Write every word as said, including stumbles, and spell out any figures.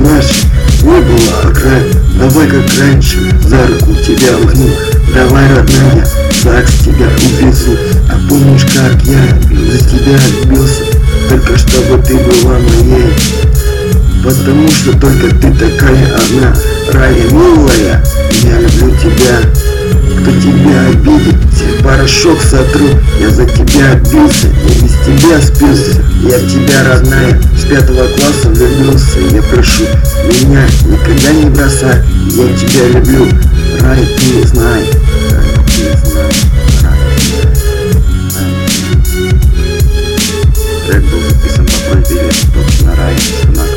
иначе. Не было окраин, давай как раньше, за руку тебя возьму. Давай, родная, ЗАГС тебя увезу. А помнишь, как я за тебя любился? Только чтобы ты была моей. Потому что только ты такая одна. Рая, милая, я люблю тебя. Кто тебя обидит, в порошок сотру. Я за тебя бился, я без тебя спился. Я в тебя, родная, с пятого класса влюбился. Я прошу, меня никогда не бросай. Я тебя люблю, Рая, ты знай. Рая, ты знай. Трек был записан по просьбе Рая,